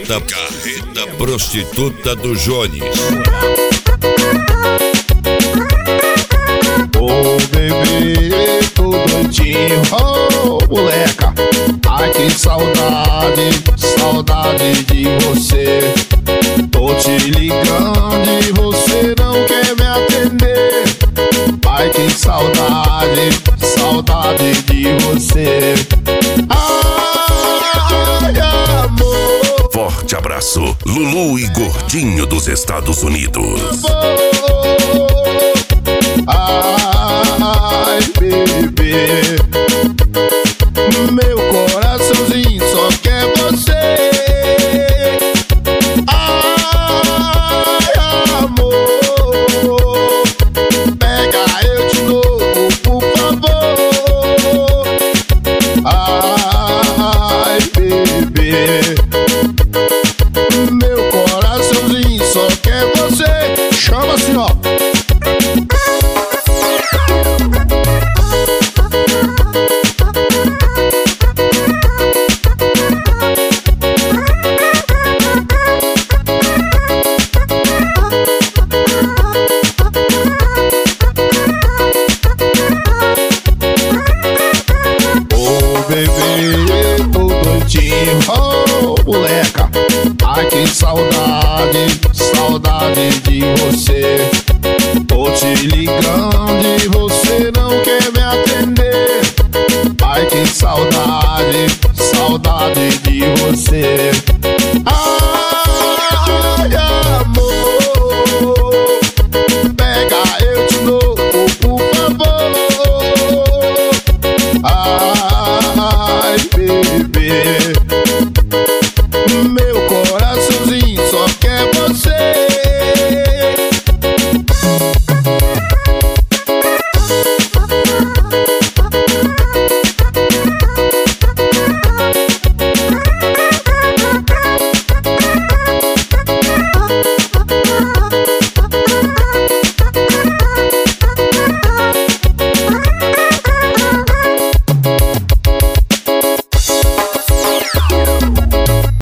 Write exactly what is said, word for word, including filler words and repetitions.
Carreta, carreta prostituta do Jones. Ô oh, bebê, tô doidinho, ô oh, moleca. Ai que saudade, saudade de você. Tô te ligando e você não quer me atender. Ai que saudade, saudade de você. Ai amor. Forte abraço, Lulu e Gordinho dos Estados Unidos. Ai bebê, meu coraçãozinho só quer você. Ai amor, pega eu de novo, por favor. Ai bebê, meu coraçãozinho só quer você. Chama assim ó. Bebê, tô doidinho, oh moleca. Ai que saudade, saudade de você. Tô te ligando e você não quer me atender. Ai que saudade, saudade de você.